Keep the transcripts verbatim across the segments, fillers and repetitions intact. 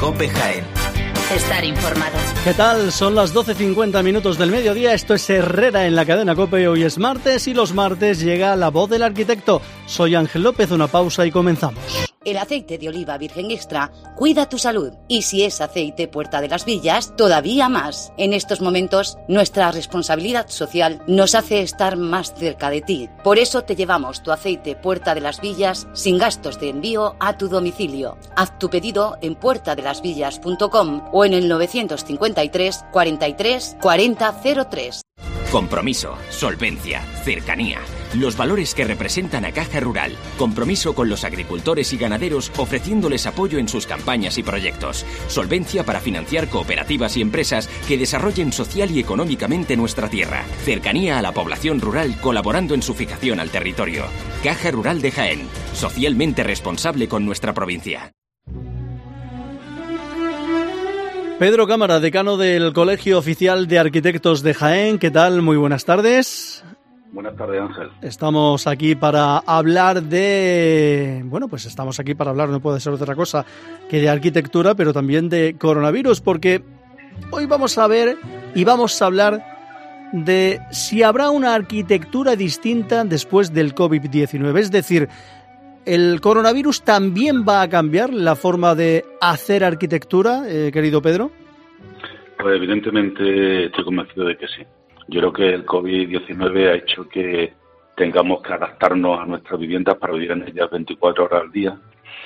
COPE Jaén. Estar informado. ¿Qué tal? Son las doce cincuenta minutos del mediodía. Esto es Herrera en la cadena COPE. Hoy es martes y los martes llega La Voz del Arquitecto. Soy Ángel López, una pausa y comenzamos. El aceite de oliva virgen extra cuida tu salud. Y si es aceite Puerta de las Villas, todavía más. En estos momentos, nuestra responsabilidad social nos hace estar más cerca de ti. Por eso te llevamos tu aceite Puerta de las Villas sin gastos de envío a tu domicilio. Haz tu pedido en puerta de las villas punto com o en el novecientos cincuenta y tres, cuarenta y tres, cuarenta cero tres. Compromiso, solvencia, cercanía. Los valores que representan a Caja Rural. Compromiso con los agricultores y ganaderos ofreciéndoles apoyo en sus campañas y proyectos. Solvencia para financiar cooperativas y empresas que desarrollen social y económicamente nuestra tierra. Cercanía a la población rural colaborando en su fijación al territorio. Caja Rural de Jaén. Socialmente responsable con nuestra provincia. Pedro Cámara, decano del Colegio Oficial de Arquitectos de Jaén. ¿Qué tal? Muy buenas tardes. Buenas tardes, Ángel. Estamos aquí para hablar de... Bueno, pues estamos aquí para hablar, no puede ser otra cosa que de arquitectura, pero también de coronavirus, porque hoy vamos a ver y vamos a hablar de si habrá una arquitectura distinta después del covid diecinueve. Es decir, ¿el coronavirus también va a cambiar la forma de hacer arquitectura, eh, querido Pedro? Pues evidentemente estoy convencido de que sí. Yo creo que el covid diecinueve ha hecho que tengamos que adaptarnos a nuestras viviendas para vivir en ellas veinticuatro horas al día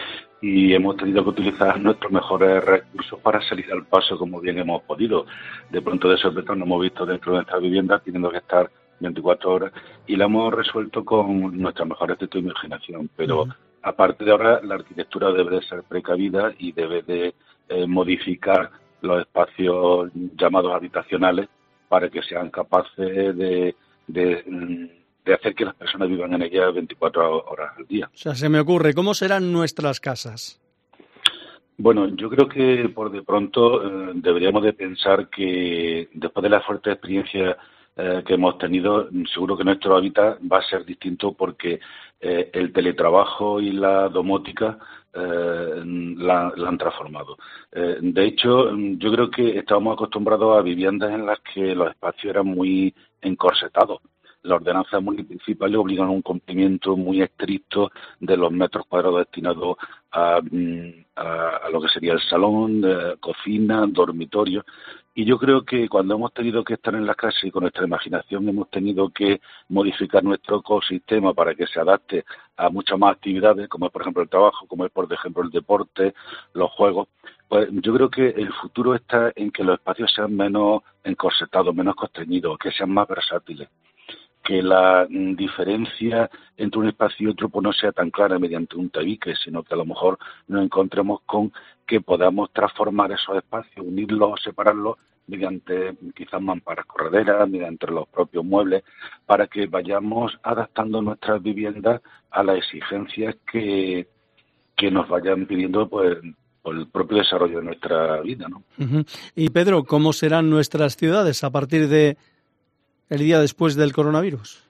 y hemos tenido que utilizar nuestros mejores recursos para salir al paso como bien hemos podido. De pronto de sorpresa nos hemos visto dentro de nuestras viviendas teniendo que estar veinticuatro horas y la hemos resuelto con nuestra mejor actitud e imaginación. Pero uh-huh. aparte de ahora, la arquitectura debe de ser precavida y debe de eh, modificar los espacios llamados habitacionales para que sean capaces de, de, de hacer que las personas vivan en ellas veinticuatro horas al día. O sea, se me ocurre, ¿cómo serán nuestras casas? Bueno, yo creo que por de pronto eh, deberíamos de pensar que después de la fuerte experiencia eh, que hemos tenido, seguro que nuestro hábitat va a ser distinto porque eh, el teletrabajo y la domótica Eh, la, la han transformado. Eh, de hecho, yo creo que estábamos acostumbrados a viviendas en las que los espacios eran muy encorsetados. Las ordenanzas municipales obligan a un cumplimiento muy estricto de los metros cuadrados destinados a, a, a lo que sería el salón, eh, cocina, dormitorio. Y yo creo que cuando hemos tenido que estar en las casas y con nuestra imaginación hemos tenido que modificar nuestro ecosistema para que se adapte a muchas más actividades, como es por ejemplo el trabajo, como es por ejemplo el deporte, los juegos, pues yo creo que el futuro está en que los espacios sean menos encorsetados, menos constreñidos, que sean más versátiles, que la mm, diferencia entre un espacio y otro pues no sea tan clara mediante un tabique, sino que a lo mejor nos encontremos con que podamos transformar esos espacios, unirlos o separarlos mediante quizás mamparas correderas, mediante los propios muebles, para que vayamos adaptando nuestras viviendas a las exigencias que, que nos vayan pidiendo pues por el propio desarrollo de nuestra vida, ¿no? Uh-huh. Y Pedro, ¿cómo serán nuestras ciudades a partir de el día después del coronavirus?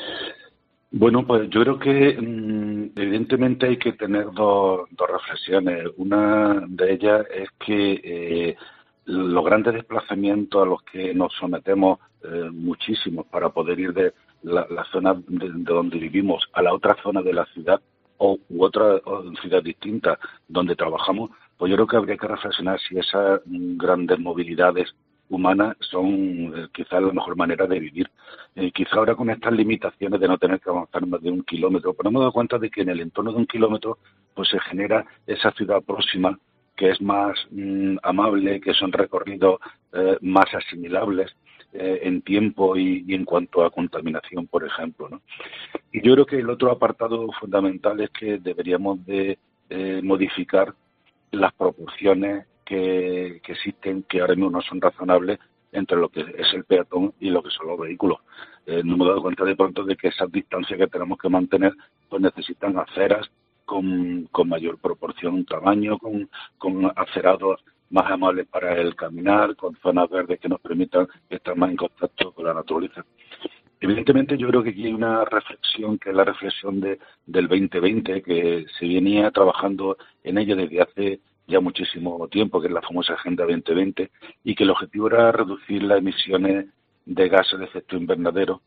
Bueno, pues yo creo que mmm, evidentemente hay que tener dos, dos reflexiones. Una de ellas es que eh, los grandes desplazamientos a los que nos sometemos eh, muchísimos para poder ir de la, la zona de, de donde vivimos a la otra zona de la ciudad o u otra o ciudad distinta donde trabajamos, pues yo creo que habría que reflexionar si esas grandes movilidades humanas son eh, quizás la mejor manera de vivir. Eh, quizá ahora con estas limitaciones de no tener que avanzar más de un kilómetro, pero hemos dado cuenta de que en el entorno de un kilómetro pues se genera esa ciudad próxima que es más mmm, amable, que son recorridos eh, más asimilables eh, en tiempo y, y en cuanto a contaminación, por ejemplo, ¿no? Y yo creo que el otro apartado fundamental es que deberíamos de eh, modificar las proporciones Que, que existen, que ahora mismo no son razonables entre lo que es el peatón y lo que son los vehículos. Eh, nos hemos dado cuenta de pronto de que esas distancias que tenemos que mantener pues necesitan aceras con, con mayor proporción, tamaño, con, con acerados más amables para el caminar, con zonas verdes que nos permitan estar más en contacto con la naturaleza. Evidentemente yo creo que aquí hay una reflexión que es la reflexión de, del veinte veinte, que se venía trabajando en ella desde hace ya muchísimo tiempo, que es la famosa Agenda veinte veinte, y que el objetivo era reducir las emisiones de gases de efecto invernadero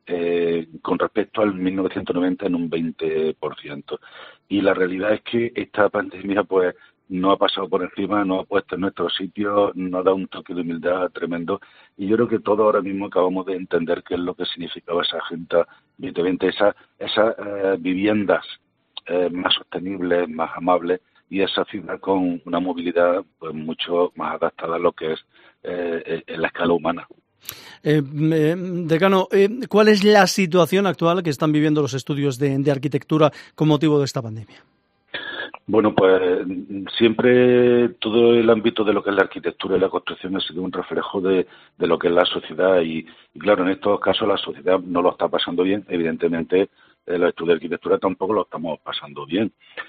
eh, con respecto al mil novecientos noventa en un veinte por ciento. Y la realidad es que esta pandemia pues no ha pasado por encima, nos ha puesto en nuestro sitio, nos da un toque de humildad tremendo, y yo creo que todos ahora mismo acabamos de entender qué es lo que significaba esa Agenda veinte veinte, esas esa, eh, viviendas eh, más sostenibles, más amables, y esa ciudad con una movilidad pues mucho más adaptada a lo que es eh, en la escala humana. Eh, eh, decano, eh, ¿cuál es la situación actual que están viviendo los estudios de, de arquitectura con motivo de esta pandemia? Bueno, pues siempre todo el ámbito de lo que es la arquitectura y la construcción ha sido un reflejo de, de lo que es la sociedad y, y claro, en estos casos la sociedad no lo está pasando bien, evidentemente eh, los estudios de arquitectura tampoco lo estamos pasando bien.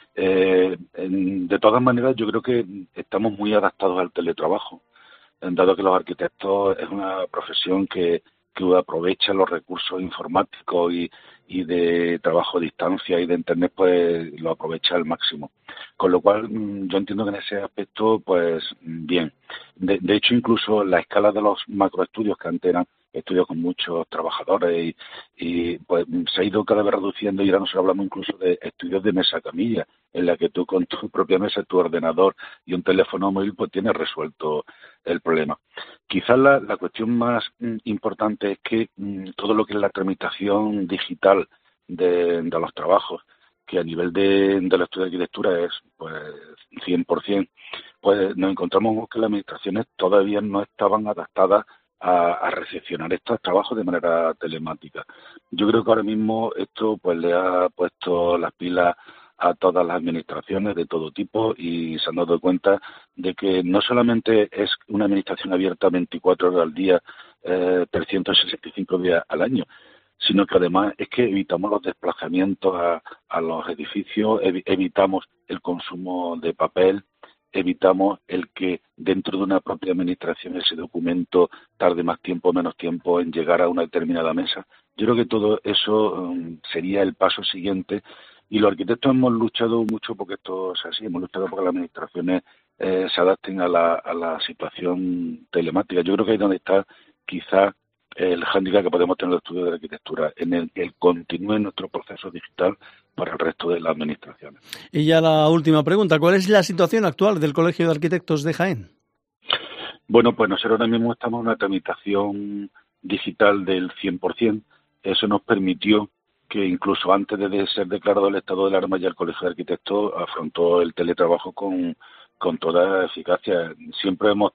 Eh, en, de todas maneras, yo creo que estamos muy adaptados al teletrabajo, dado que los arquitectos es una profesión que, que aprovecha los recursos informáticos y, y de trabajo a distancia y de Internet, pues lo aprovecha al máximo. Con lo cual, yo entiendo que en ese aspecto, pues bien. De, de hecho, incluso la escala de los macroestudios, que antes eran estudios con muchos trabajadores, y, y pues se ha ido cada vez reduciendo, y ahora nos hablamos incluso de estudios de mesa camilla, en la que tú con tu propia mesa, tu ordenador y un teléfono móvil, pues tienes resuelto el problema. Quizás la, la cuestión más mm, importante es que mm, todo lo que es la tramitación digital de, de los trabajos, que a nivel de, de la estudio de arquitectura es pues cien por ciento, pues nos encontramos que las administraciones todavía no estaban adaptadas a, a recepcionar estos trabajos de manera telemática. Yo creo que ahora mismo esto pues le ha puesto las pilas a todas las administraciones de todo tipo, y se han dado cuenta de que no solamente es una administración abierta veinticuatro horas al día, eh, trescientos sesenta y cinco días al año, sino que además es que evitamos los desplazamientos a, a los edificios, ev- evitamos el consumo de papel, evitamos el que dentro de una propia administración ese documento tarde más tiempo o menos tiempo en llegar a una determinada mesa. Yo creo que todo eso um, sería el paso siguiente, y los arquitectos hemos luchado mucho porque esto es así, hemos luchado porque las administraciones eh, se adapten a la, a la situación telemática. Yo creo que ahí es donde está quizá el hándicap que podemos tener en el estudio de la arquitectura, en el que continúe nuestro proceso digital para el resto de las administraciones. Y ya la última pregunta, ¿cuál es la situación actual del Colegio de Arquitectos de Jaén? Bueno, pues nosotros ahora mismo estamos en una tramitación digital del cien por ciento. Eso nos permitió que incluso antes de ser declarado el estado de alarma, ya el Colegio de Arquitectos afrontó el teletrabajo con, con toda eficacia. Siempre hemos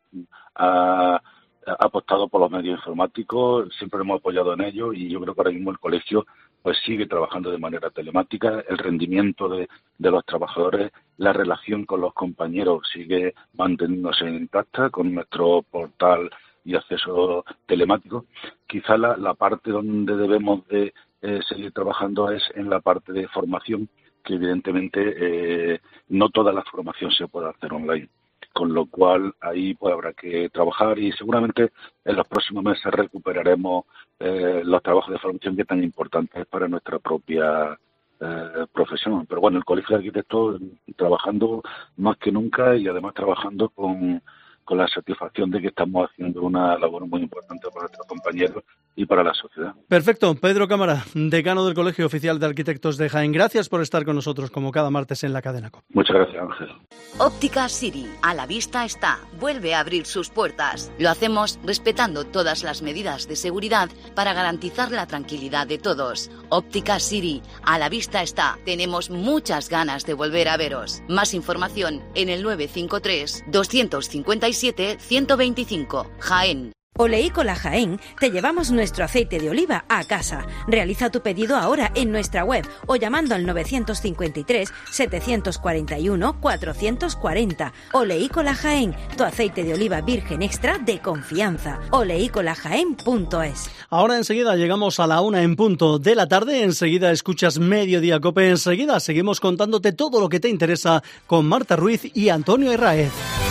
a, apostado por los medios informáticos, siempre hemos apoyado en ellos, y yo creo que ahora mismo el colegio pues sigue trabajando de manera telemática. El rendimiento de, de los trabajadores, la relación con los compañeros sigue manteniéndose intacta con nuestro portal y acceso telemático. Quizá la, la parte donde debemos de eh, seguir trabajando es en la parte de formación, que evidentemente eh, no toda la formación se puede hacer online, con lo cual ahí pues habrá que trabajar, y seguramente en los próximos meses recuperaremos eh, los trabajos de formación que tan importantes para nuestra propia eh, profesión. Pero bueno, el Colegio de Arquitectos trabajando más que nunca, y además trabajando con con la satisfacción de que estamos haciendo una labor muy importante para nuestros compañeros y para la sociedad. Perfecto. Pedro Cámara, decano del Colegio Oficial de Arquitectos de Jaén, gracias por estar con nosotros como cada martes en la cadena COPE. Muchas gracias, Ángel. Óptica Siri, a la vista está, vuelve a abrir sus puertas. Lo hacemos respetando todas las medidas de seguridad para garantizar la tranquilidad de todos. Óptica Siri, a la vista está. Tenemos muchas ganas de volver a veros. Más información en el nueve cinco tres, dos cinco siete, uno dos cinco, Jaén. Oleícola Jaén, te llevamos nuestro aceite de oliva a casa. Realiza tu pedido ahora en nuestra web o llamando al nueve cinco tres, siete cuatro uno, cuatro cuatro cero. Oleícola Jaén, tu aceite de oliva virgen extra de confianza. oleícola jaén punto es. Ahora enseguida llegamos a la una en punto de la tarde. Enseguida escuchas Mediodía COPE. Enseguida seguimos contándote todo lo que te interesa con Marta Ruiz y Antonio Herráez.